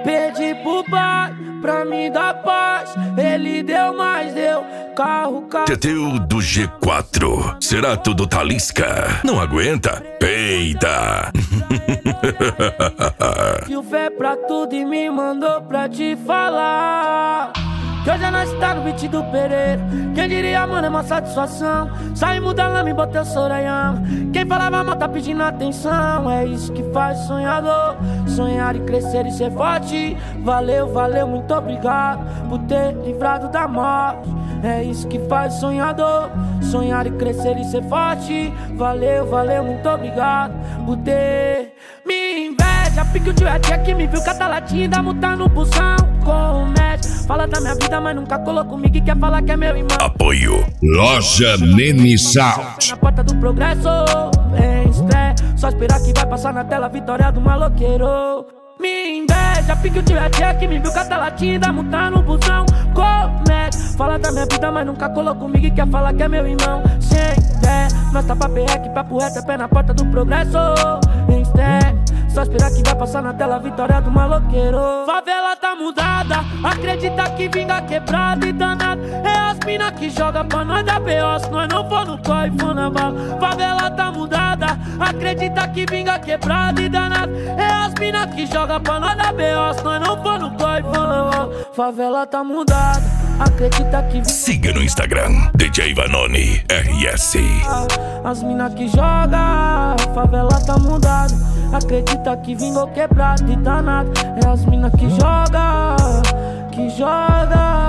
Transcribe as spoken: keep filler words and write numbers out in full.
Pedi pro pai pra me dar paz, ele deu mais, deu carro, carro. Teteu do G quatro, será tudo Talisca? Não aguenta? Peida! Viu fé pra tudo e me mandou pra te falar que hoje nós tá no beat do Pereira. Quem diria, mano, é uma satisfação. Saímos da lama e botei o Sorayama. Quem falava mal tá pedindo atenção. É isso que faz sonhador sonhar e crescer e ser forte. Valeu, valeu, muito obrigado por ter livrado da morte. É isso que faz sonhador sonhar e crescer e ser forte. Valeu, valeu, muito obrigado por ter. Me inveja, pique o tio é que me viu cada latinha da multa no pulsão. Comete, fala da minha vida, mas nunca colou comigo e quer falar que é meu irmão. Apoio Loja Nene Salt. Na porta do progresso, em estresse, só esperar que vai passar na tela a vitória do maloqueiro. Me inveja, pique o tio é que me viu cada latinha da multa no pulsão. Comete, fala da minha vida, mas nunca colou comigo e quer falar que é meu irmão. Sem fé, nós tá pra perreque, papo reto, é pé na porta do progresso. Em estresse, só esperar que vai passar na tela a vitória do maloqueiro. Favela tá mudada, acredita que vinga quebrada e danada. É as mina que joga pra nós da B O, se nós não for no corre, for na bala. Favela tá mudada, acredita que vinga quebrada e danada. É as mina que joga pra nós da B O, se nós não for no corre, for na bala. Favela tá mudada, acredita que vinga. Siga no Instagram, D J Vanoni R S. As mina que joga, favela tá mudada, acredita que vingou quebrado e danado. É as mina que joga, que joga.